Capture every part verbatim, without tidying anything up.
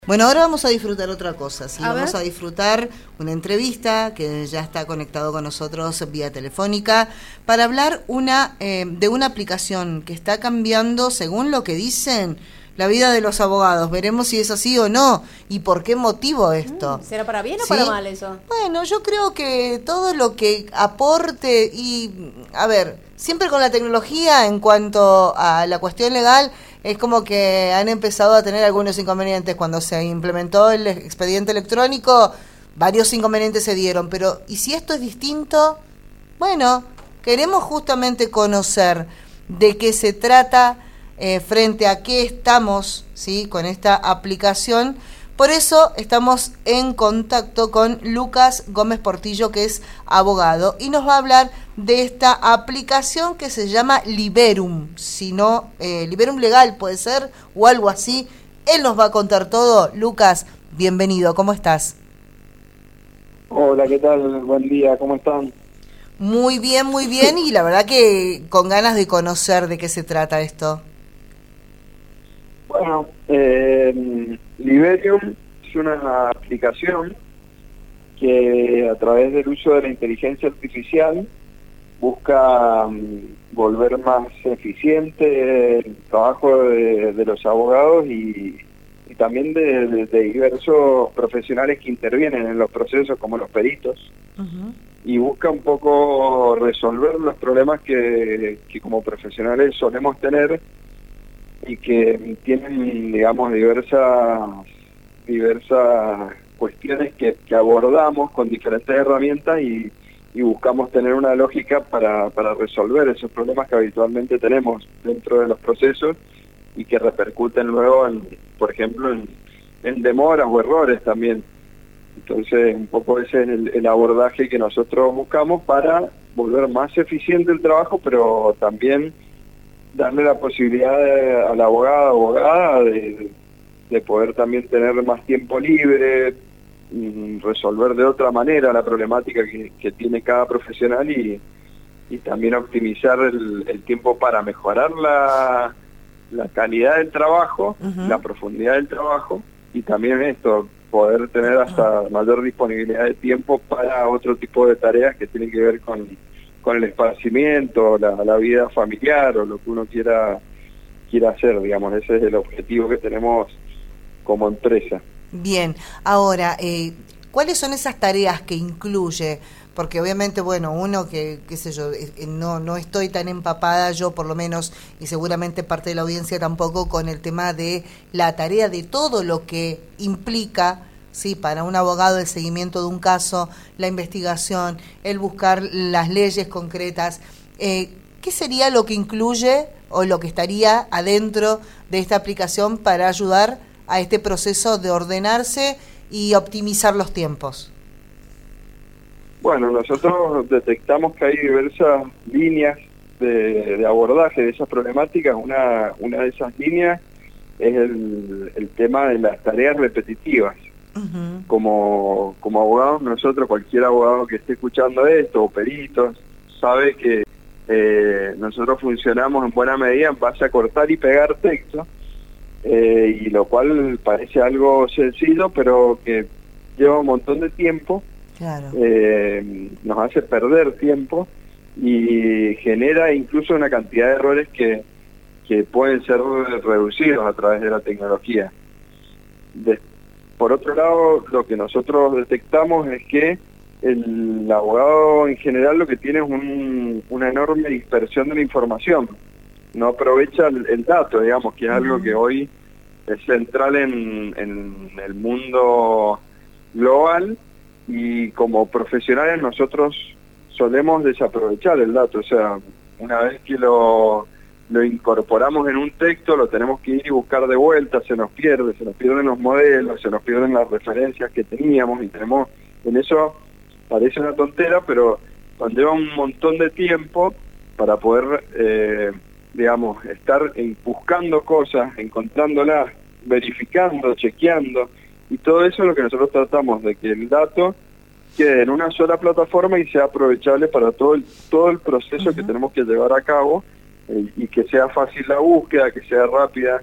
Bueno, ahora vamos a disfrutar otra cosa, ¿sí? A Vamos ver. a disfrutar una entrevista que ya está conectado con nosotros vía telefónica para hablar una eh, de una aplicación que está cambiando, según lo que dicen, la vida de los abogados. Veremos si es así o no y por qué motivo esto. ¿Será para bien o ¿Sí? para mal eso? Bueno, yo creo que todo lo que aporte y, a ver, siempre con la tecnología en cuanto a la cuestión legal, es como que han empezado a tener algunos inconvenientes. Cuando se implementó el expediente electrónico, varios inconvenientes se dieron, pero ¿y si esto es distinto? Bueno, queremos justamente conocer de qué se trata, eh, frente a qué estamos, ¿sí?, con esta aplicación. Por eso estamos en contacto con Lucas Gómez Portillo, que es abogado, y nos va a hablar de esta aplicación que se llama Liberum, si no, eh, Liberum Legal puede ser, o algo así. Él nos va a contar todo. Lucas, bienvenido, ¿cómo estás? Hola, ¿qué tal? Buen día, ¿cómo están? Muy bien, muy bien, y la verdad que con ganas de conocer de qué se trata esto. Bueno, eh, Liberium es una aplicación que a través del uso de la inteligencia artificial busca um, volver más eficiente el trabajo de, de los abogados y, y también de, de, de diversos profesionales que intervienen en los procesos, como los peritos. Uh-huh. Y busca un poco resolver los problemas que, que como profesionales solemos tener y que tienen, digamos, diversas diversas cuestiones que, que abordamos con diferentes herramientas y, y buscamos tener una lógica para, para resolver esos problemas que habitualmente tenemos dentro de los procesos y que repercuten luego, en, por ejemplo, en, en demoras o errores también. Entonces, un poco ese es el, el abordaje que nosotros buscamos para volver más eficiente el trabajo, pero también darle la posibilidad de, a la abogada o abogada de, de poder también tener más tiempo libre, y resolver de otra manera la problemática que, que tiene cada profesional y, y también optimizar el, el tiempo para mejorar la, la calidad del trabajo, Uh-huh. la profundidad del trabajo y también esto, poder tener hasta mayor disponibilidad de tiempo para otro tipo de tareas que tienen que ver con con el esparcimiento, la, la vida familiar o lo que uno quiera quiera hacer, digamos. Ese es el objetivo que tenemos como empresa. Bien, ahora, eh, ¿cuáles son esas tareas que incluye? Porque obviamente, bueno, uno que, qué sé yo, eh, no, no estoy tan empapada yo por lo menos, y seguramente parte de la audiencia tampoco, con el tema de la tarea de todo lo que implica, sí, para un abogado el seguimiento de un caso, la investigación, el buscar las leyes concretas. Eh, ¿Qué sería lo que incluye o lo que estaría adentro de esta aplicación para ayudar a este proceso de ordenarse y optimizar los tiempos? Bueno, nosotros detectamos que hay diversas líneas de, de abordaje de esas problemáticas. Una, una de esas líneas es el, el tema de las tareas repetitivas. Uh-huh. Como, como abogados, nosotros, cualquier abogado que esté escuchando esto, o peritos, sabe que eh, nosotros funcionamos en buena medida en base a cortar y pegar texto, eh, y lo cual parece algo sencillo, pero que lleva un montón de tiempo, Claro. eh, nos hace perder tiempo y genera incluso una cantidad de errores que, que pueden ser reducidos a través de la tecnología. Después, por otro lado, lo que nosotros detectamos es que el abogado en general lo que tiene es un, una enorme dispersión de la información. No aprovecha el, el dato, digamos, que es algo que hoy es central en, en el mundo global, y como profesionales nosotros solemos desaprovechar el dato. O sea, una vez que lo... lo incorporamos en un texto, lo tenemos que ir y buscar de vuelta, se nos pierde, se nos pierden los modelos, se nos pierden las referencias que teníamos, y tenemos, en eso parece una tontera, pero conlleva un montón de tiempo para poder, eh, digamos, estar en, buscando cosas, encontrándolas, verificando, chequeando, y todo eso es lo que nosotros tratamos, de que el dato quede en una sola plataforma y sea aprovechable para todo el, todo el proceso Uh-huh. que tenemos que llevar a cabo, y que sea fácil la búsqueda, que sea rápida,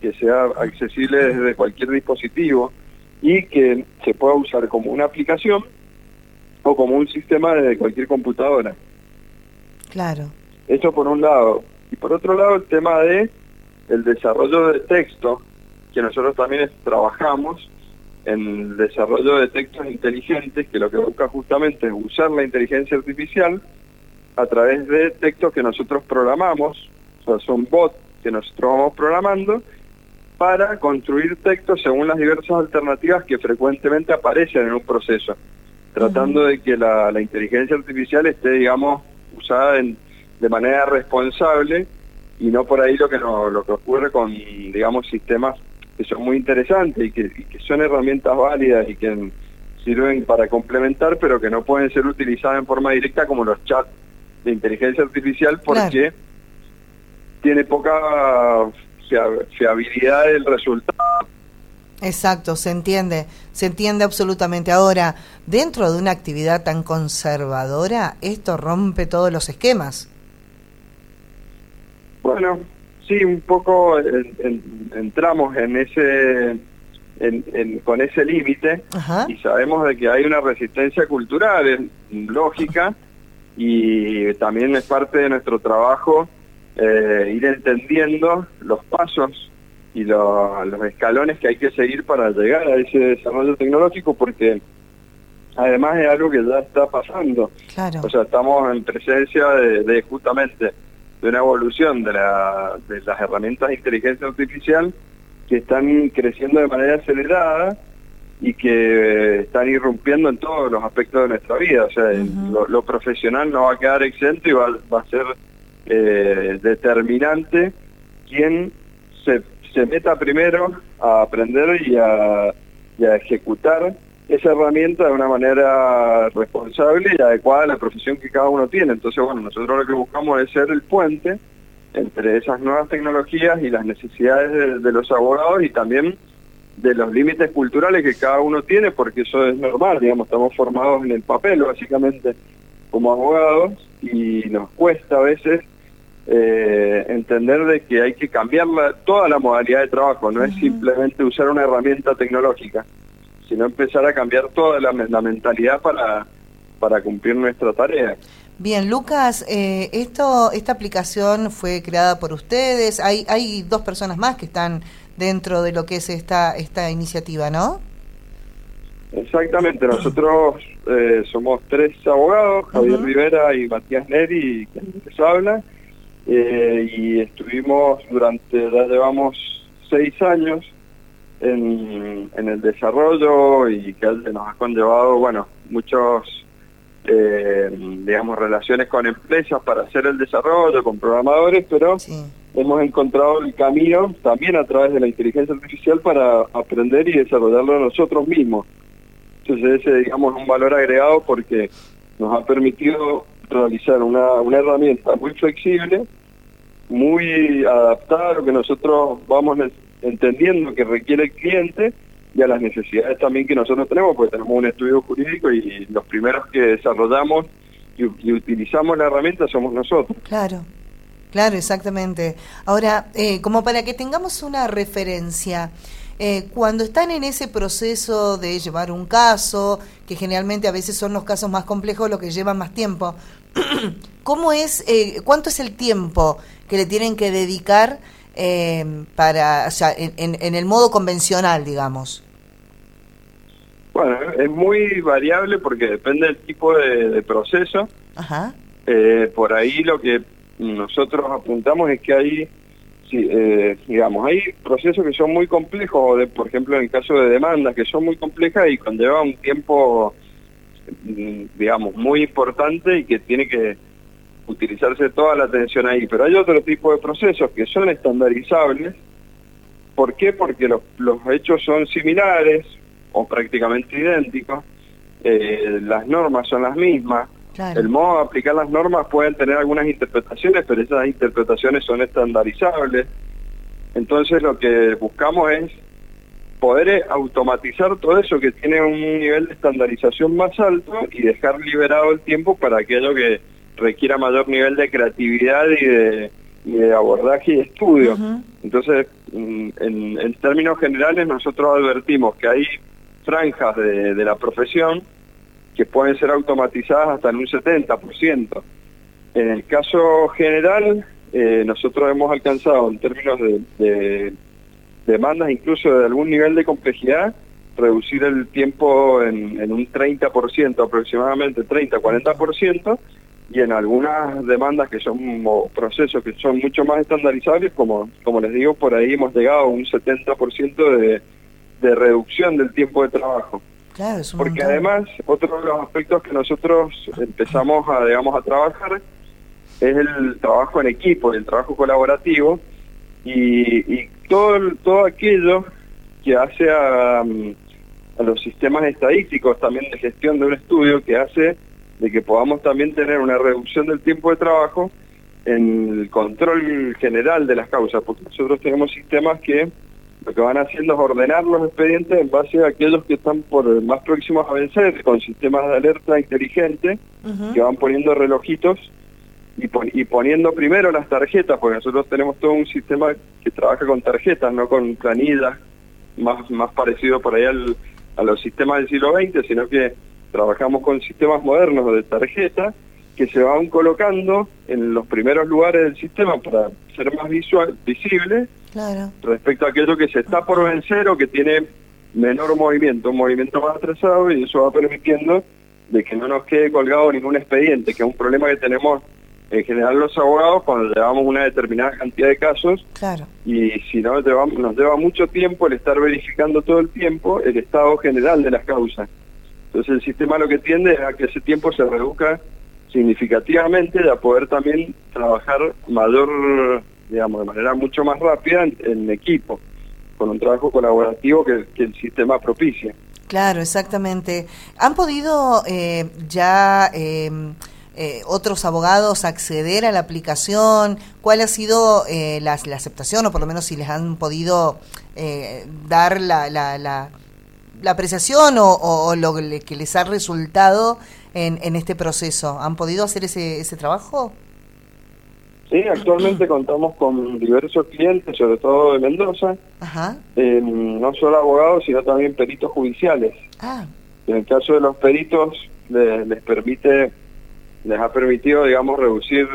que sea accesible desde cualquier dispositivo y que se pueda usar como una aplicación o como un sistema desde cualquier computadora. Claro. Eso por un lado. Y por otro lado, el tema de el desarrollo de texto, que nosotros también trabajamos en el desarrollo de textos inteligentes, que lo que busca justamente es usar la inteligencia artificial a través de textos que nosotros programamos, o sea, son bots que nosotros vamos programando para construir textos según las diversas alternativas que frecuentemente aparecen en un proceso, tratando uh-huh. de que la, la inteligencia artificial esté, digamos, usada en, de manera responsable y no por ahí lo que no, lo que ocurre con, digamos, sistemas que son muy interesantes y que, y que son herramientas válidas y que sirven para complementar, pero que no pueden ser utilizadas en forma directa como los chats de inteligencia artificial porque claro. tiene poca fiabilidad del resultado. Exacto, se entiende, se entiende absolutamente. Ahora, dentro de una actividad tan conservadora, esto rompe todos los esquemas. Bueno, sí, un poco en, en, entramos en ese, en, en, con ese límite y sabemos de que hay una resistencia cultural, es lógica, y también es parte de nuestro trabajo eh, ir entendiendo los pasos y lo, los escalones que hay que seguir para llegar a ese desarrollo tecnológico, porque además es algo que ya está pasando. Claro. O sea, estamos en presencia de, de justamente de una evolución de, la, de las herramientas de inteligencia artificial que están creciendo de manera acelerada y que están irrumpiendo en todos los aspectos de nuestra vida. O sea, uh-huh. lo, lo profesional no va a quedar exento y va, va a ser eh, determinante quién se, se meta primero a aprender y a, y a ejecutar esa herramienta de una manera responsable y adecuada a la profesión que cada uno tiene. Entonces, bueno, nosotros lo que buscamos es ser el puente entre esas nuevas tecnologías y las necesidades de, de los abogados y también de los límites culturales que cada uno tiene, porque eso es normal, digamos, estamos formados en el papel básicamente como abogados y nos cuesta a veces eh, entender de que hay que cambiar la, toda la modalidad de trabajo, no uh-huh. es simplemente usar una herramienta tecnológica, sino empezar a cambiar toda la, la mentalidad para, para cumplir nuestra tarea. Bien, Lucas, eh, esto esta aplicación fue creada por ustedes, hay hay dos personas más que están dentro de lo que es esta esta iniciativa, ¿no? Exactamente, nosotros eh, somos tres abogados, Javier uh-huh. Rivera y Matías Neri, quien les habla, eh, y estuvimos durante, ya llevamos seis años en, en el desarrollo y que nos ha conllevado, bueno, muchos, eh, digamos, relaciones con empresas para hacer el desarrollo, con programadores, pero sí. hemos encontrado el camino también a través de la inteligencia artificial para aprender y desarrollarlo nosotros mismos. Entonces ese, digamos, es un valor agregado porque nos ha permitido realizar una, una herramienta muy flexible, muy adaptada a lo que nosotros vamos entendiendo que requiere el cliente y a las necesidades también que nosotros tenemos, porque tenemos un estudio jurídico y los primeros que desarrollamos y, y utilizamos la herramienta somos nosotros. Claro. Claro, exactamente. Ahora, eh, como para que tengamos una referencia, eh, cuando están en ese proceso de llevar un caso, que generalmente a veces son los casos más complejos los que llevan más tiempo, ¿cómo es, eh, cuánto es el tiempo que le tienen que dedicar eh, para, o sea, en, en, en el modo convencional, digamos? Bueno, es muy variable porque depende del tipo de, de proceso. Ajá. Eh, por ahí lo que nosotros apuntamos es que hay, sí, eh, digamos, hay procesos que son muy complejos, de, por ejemplo, en el caso de demandas, que son muy complejas y conlleva un tiempo, digamos, muy importante y que tiene que utilizarse toda la atención ahí. Pero hay otro tipo de procesos que son estandarizables. ¿Por qué? Porque los, los hechos son similares o prácticamente idénticos, eh, las normas son las mismas. Claro. El modo de aplicar las normas pueden tener algunas interpretaciones, pero esas interpretaciones son estandarizables. Entonces lo que buscamos es poder automatizar todo eso que tiene un nivel de estandarización más alto y dejar liberado el tiempo para aquello que requiera mayor nivel de creatividad y de, y de abordaje y estudio. Uh-huh. Entonces en, en términos generales nosotros advertimos que hay franjas de, de la profesión que pueden ser automatizadas hasta en un setenta por ciento. En el caso general, eh, nosotros hemos alcanzado en términos de, de demandas, incluso de algún nivel de complejidad, reducir el tiempo en, en un treinta por ciento, aproximadamente treinta a cuarenta por ciento, y en algunas demandas que son o procesos que son mucho más estandarizables, como, como les digo, por ahí hemos llegado a un setenta por ciento de, de reducción del tiempo de trabajo. Claro, es un Porque montón. además, otro de los aspectos que nosotros empezamos a, digamos, a trabajar es el trabajo en equipo, el trabajo colaborativo, y, y todo, todo aquello que hace a, a los sistemas estadísticos también de gestión de un estudio, que hace de que podamos también tener una reducción del tiempo de trabajo en el control general de las causas, porque nosotros tenemos sistemas que lo que van haciendo es ordenar los expedientes en base a aquellos que están por más próximos a vencer, con sistemas de alerta inteligente, uh-huh. que van poniendo relojitos y, pon y poniendo primero las tarjetas, porque nosotros tenemos todo un sistema que trabaja con tarjetas, no con planillas, más, más parecido por ahí al, a los sistemas del siglo veinte, sino que trabajamos con sistemas modernos de tarjetas que se van colocando en los primeros lugares del sistema para ser más visual, visible, claro. respecto a aquello que se está por vencer o que tiene menor movimiento, un movimiento más atrasado, y eso va permitiendo de que no nos quede colgado ningún expediente, que es un problema que tenemos en general los abogados cuando llevamos una determinada cantidad de casos, claro. y si no llevamos, nos lleva mucho tiempo el estar verificando todo el tiempo el estado general de las causas. Entonces el sistema lo que tiende es a que ese tiempo se reduzca significativamente, y a poder también trabajar mayor, digamos, de manera mucho más rápida en, en equipo, con un trabajo colaborativo que, que el sistema propicia. Claro, exactamente. ¿Han podido eh, ya eh, eh, otros abogados acceder a la aplicación? ¿Cuál ha sido eh, la, la aceptación, o por lo menos si les han podido eh, dar la, la, la, la apreciación o, o, o lo que les ha resultado en, en este proceso? ¿Han podido hacer ese, ese trabajo? Sí, actualmente contamos con diversos clientes, sobre todo de Mendoza, Ajá. Eh, no solo abogados, sino también peritos judiciales. Ah. En el caso de los peritos, les, les permite, les ha permitido, digamos, reducir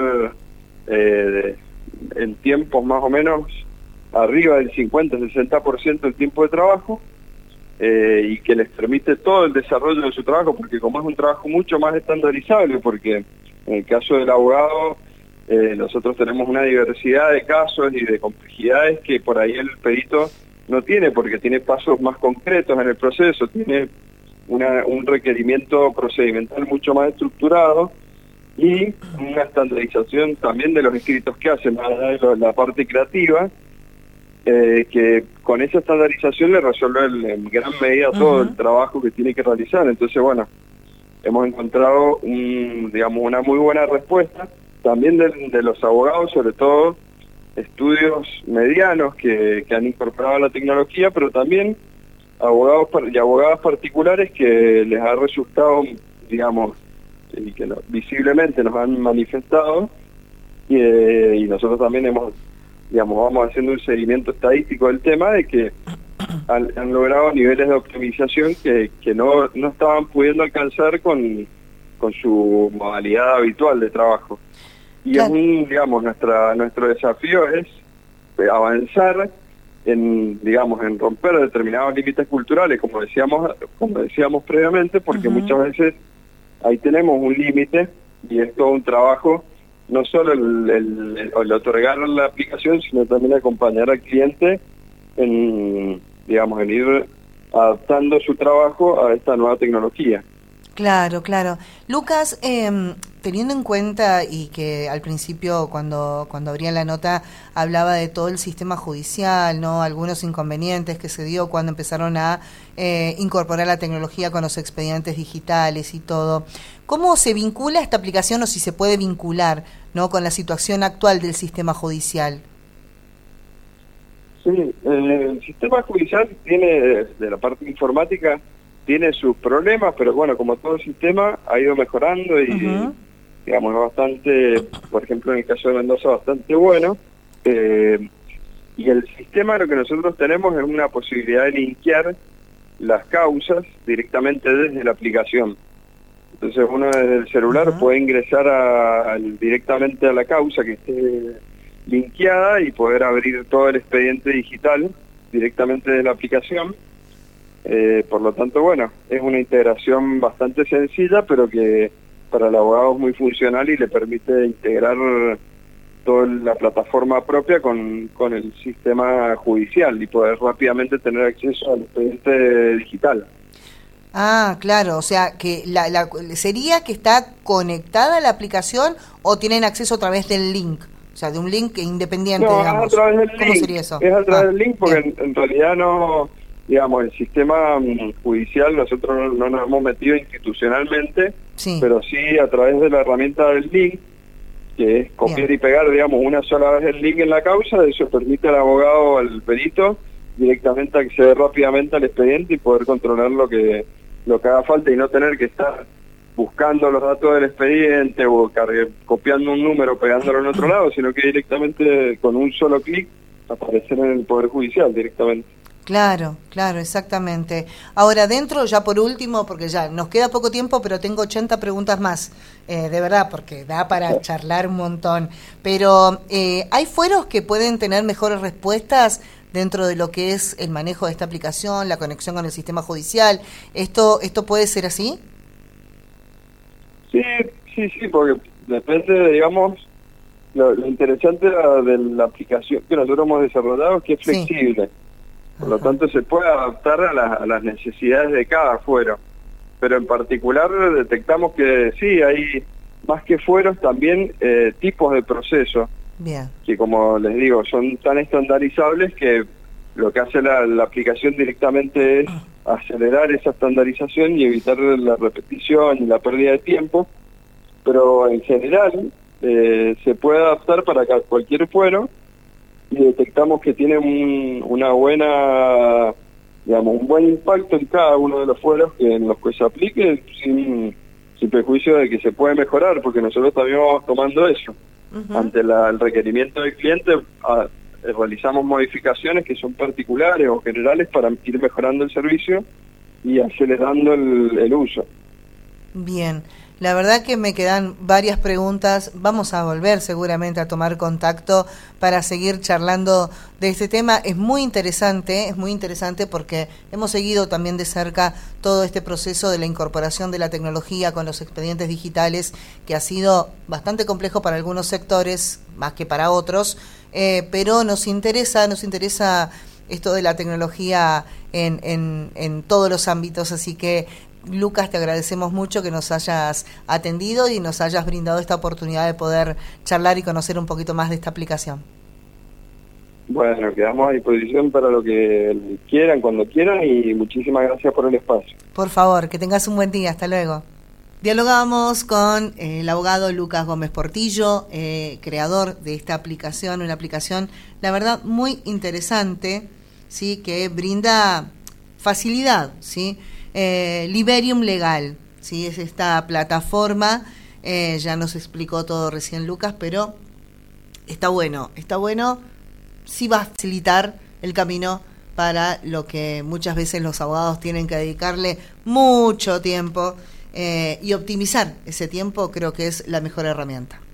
eh, en tiempos más o menos arriba del cincuenta a sesenta por ciento el tiempo de trabajo, eh, y que les permite todo el desarrollo de su trabajo, porque como es un trabajo mucho más estandarizable, porque en el caso del abogado, Eh, nosotros tenemos una diversidad de casos y de complejidades que por ahí el perito no tiene, porque tiene pasos más concretos en el proceso, tiene una, un requerimiento procedimental mucho más estructurado y una estandarización también de los escritos que hace, más allá de lo, la parte creativa, eh, que con esa estandarización le resuelve el, en gran medida todo uh-huh. el trabajo que tiene que realizar. Entonces, bueno, hemos encontrado un, digamos, una muy buena respuesta también de, de los abogados, sobre todo estudios medianos que, que han incorporado la tecnología, pero también abogados y abogadas particulares que les ha resultado, digamos, y que no, visiblemente nos han manifestado, y, eh, y nosotros también hemos, digamos, vamos haciendo un seguimiento estadístico del tema de que han, han logrado niveles de optimización que, que no, no estaban pudiendo alcanzar con, con su modalidad habitual de trabajo. Y claro. es un, digamos, nuestra nuestro desafío es avanzar en, digamos, en romper determinados límites culturales, como decíamos, como decíamos previamente, porque uh-huh. muchas veces ahí tenemos un límite y es todo un trabajo, no solo el, el, el, el otorgar la aplicación, sino también acompañar al cliente en, digamos, en ir adaptando su trabajo a esta nueva tecnología. Claro, claro. Lucas, eh, teniendo en cuenta, y que al principio cuando cuando abría la nota hablaba de todo el sistema judicial, ¿no? Algunos inconvenientes que se dio cuando empezaron a eh, incorporar la tecnología con los expedientes digitales y todo. ¿Cómo se vincula esta aplicación, o si se puede vincular, ¿no?, con la situación actual del sistema judicial? Sí, eh, el sistema judicial tiene, de la parte informática, tiene sus problemas, pero bueno, como todo sistema ha ido mejorando y, uh-huh. digamos, es bastante, por ejemplo, en el caso de Mendoza, bastante bueno. Eh, Y el sistema, lo que nosotros tenemos es una posibilidad de linkear las causas directamente desde la aplicación. Entonces uno desde el celular uh-huh. puede ingresar a, a, directamente a la causa que esté linkeada y poder abrir todo el expediente digital directamente desde la aplicación. Eh, por lo tanto, bueno, es una integración bastante sencilla, pero que para el abogado es muy funcional y le permite integrar toda la plataforma propia con, con el sistema judicial y poder rápidamente tener acceso al expediente digital. Ah, claro, o sea, que la, la sería que está conectada a la aplicación o tienen acceso a través del link, o sea, de un link independiente, no, digamos. Es a través del ¿Cómo link. sería eso? Es a través ah, del link porque en, en realidad no, digamos, el sistema um, judicial nosotros no, no nos hemos metido institucionalmente, sí. pero sí a través de la herramienta del link, que es copiar Bien. y pegar, digamos, una sola vez el link en la causa. Eso permite al abogado, al perito, directamente acceder rápidamente al expediente y poder controlar lo que lo que haga falta y no tener que estar buscando los datos del expediente o cargue, copiando un número, pegándolo en otro lado, sino que directamente con un solo clic aparecer en el Poder Judicial directamente. Claro, claro, exactamente. Ahora, dentro, ya por último, porque ya nos queda poco tiempo, pero tengo ochenta preguntas más, eh, de verdad, porque da para sí. charlar un montón. Pero, eh, ¿hay fueros que pueden tener mejores respuestas dentro de lo que es el manejo de esta aplicación, la conexión con el sistema judicial? ¿Esto esto puede ser así? Sí, sí, sí, porque depende, de, digamos, lo, lo interesante de la, de la aplicación que nosotros hemos desarrollado es que es flexible. Sí. Por lo tanto, se puede adaptar a, la, a las necesidades de cada fuero. Pero en particular detectamos que sí, hay más que fueros también eh, tipos de proceso. Bien. Que, como les digo, son tan estandarizables que lo que hace la, la aplicación directamente es acelerar esa estandarización y evitar la repetición y la pérdida de tiempo. Pero en general eh, se puede adaptar para cualquier fuero. Y detectamos que tiene un, una buena, digamos, un buen impacto en cada uno de los fueros que en los que se aplique, sin, sin prejuicio de que se puede mejorar, porque nosotros también vamos tomando eso. Uh-huh. Ante la, el requerimiento del cliente, a, realizamos modificaciones que son particulares o generales para ir mejorando el servicio y acelerando el, el uso. Bien. La verdad que me quedan varias preguntas. Vamos a volver seguramente a tomar contacto para seguir charlando de este tema. Es muy interesante, es muy interesante porque hemos seguido también de cerca todo este proceso de la incorporación de la tecnología con los expedientes digitales, que ha sido bastante complejo para algunos sectores, más que para otros, eh, pero nos interesa, nos interesa esto de la tecnología en, en, en todos los ámbitos, así que Lucas, te agradecemos mucho que nos hayas atendido y nos hayas brindado esta oportunidad de poder charlar y conocer un poquito más de esta aplicación. Bueno, quedamos a disposición para lo que quieran, cuando quieran, y muchísimas gracias por el espacio. Por favor, que tengas un buen día. Hasta luego. Dialogamos con eh, el abogado Lucas Gómez Portillo, eh, creador de esta aplicación, una aplicación, la verdad, muy interesante, ¿sí? Que brinda facilidad, ¿sí? Eh, Liberium Legal, ¿sí? Es esta plataforma, eh, ya nos explicó todo recién Lucas, pero está bueno, está bueno, sí va a facilitar el camino para lo que muchas veces los abogados tienen que dedicarle mucho tiempo, eh, y optimizar ese tiempo creo que es la mejor herramienta.